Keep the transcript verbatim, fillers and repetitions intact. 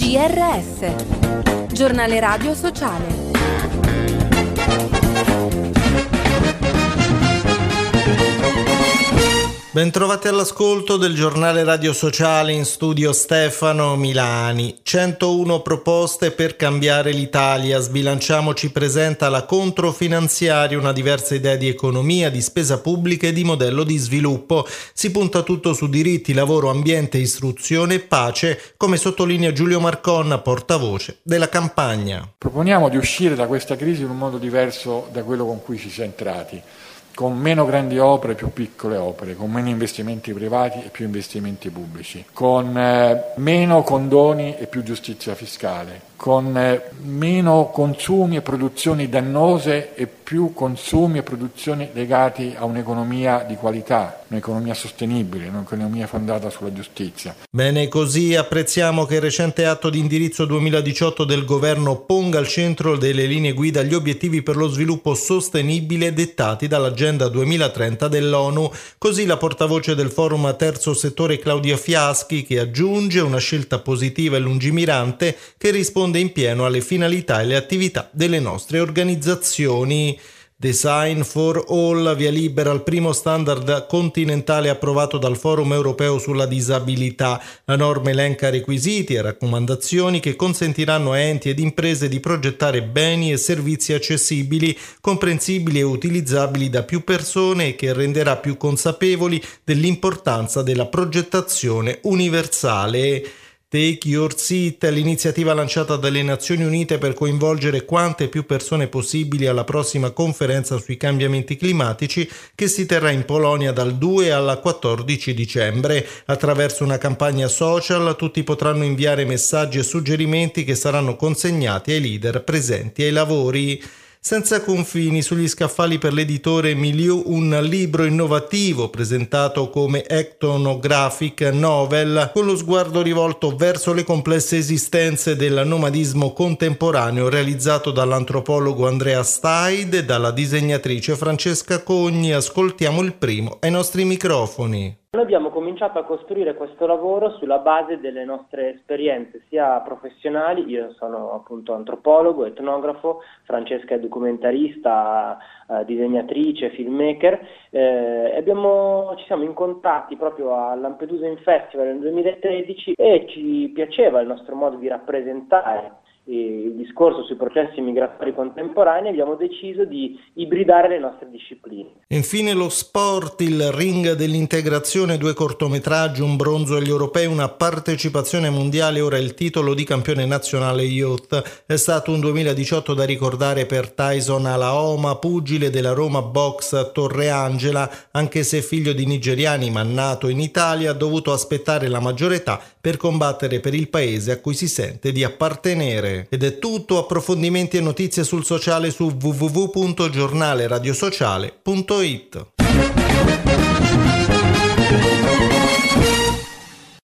G R S, Giornale Radio Sociale. Bentrovati all'ascolto del Giornale Radio Sociale, in studio Stefano Milani. centouno proposte per cambiare l'Italia. Sbilanciamoci presenta la controfinanziaria, una diversa idea di economia, di spesa pubblica e di modello di sviluppo. Si punta tutto su diritti, lavoro, ambiente, istruzione e pace, come sottolinea Giulio Marconna, portavoce della campagna. Proponiamo di uscire da questa crisi in un modo diverso da quello con cui ci si è entrati, con meno grandi opere e più piccole opere, con meno investimenti privati e più investimenti pubblici, con eh, meno condoni e più giustizia fiscale, con eh, meno consumi e produzioni dannose e più consumi e produzioni legati a un'economia di qualità, un'economia sostenibile, un'economia fondata sulla giustizia. Bene così, apprezziamo che il recente atto di indirizzo duemiladiciotto del governo ponga al centro delle linee guida gli obiettivi per lo sviluppo sostenibile dettati dall'agenda duemilatrenta dell'ONU. Così la portavoce del forum Terzo Settore Claudia Fiaschi, che aggiunge una scelta positiva e lungimirante che risponde in pieno alle finalità e le attività delle nostre organizzazioni. Design for All, via libera al primo standard continentale approvato dal Forum Europeo sulla Disabilità. La norma elenca requisiti e raccomandazioni che consentiranno a enti ed imprese di progettare beni e servizi accessibili, comprensibili e utilizzabili da più persone e che renderà più consapevoli dell'importanza della progettazione universale. Take Your Seat è l'iniziativa lanciata dalle Nazioni Unite per coinvolgere quante più persone possibili alla prossima conferenza sui cambiamenti climatici che si terrà in Polonia dal due al quattordici dicembre. Attraverso una campagna social tutti potranno inviare messaggi e suggerimenti che saranno consegnati ai leader presenti ai lavori. Senza confini sugli scaffali per l'editore Milieu, un libro innovativo presentato come ethnographic novel con lo sguardo rivolto verso le complesse esistenze del nomadismo contemporaneo, realizzato dall'antropologo Andrea Staid e dalla disegnatrice Francesca Cogni. Ascoltiamo il primo ai nostri microfoni. Noi abbiamo cominciato a costruire questo lavoro sulla base delle nostre esperienze sia professionali. Io sono appunto antropologo, etnografo, Francesca è documentarista, eh, disegnatrice, filmmaker. Eh, abbiamo, ci siamo incontrati proprio al Lampedusa In Festival nel duemilatredici e ci piaceva il nostro modo di rappresentare il discorso sui processi migratori contemporanei. Abbiamo deciso di ibridare le nostre discipline. Infine lo sport, il ring dell'integrazione, due cortometraggi, un bronzo agli europei, una partecipazione mondiale, ora il titolo di campione nazionale youth. È stato un duemiladiciotto da ricordare per Tyson Alaoma, pugile della Roma Box Torreangela. Anche se figlio di nigeriani ma nato in Italia, ha dovuto aspettare la maggiore età per combattere per il paese a cui si sente di appartenere. Ed è tutto. Approfondimenti e notizie sul sociale su w w w punto giornale radio sociale punto it.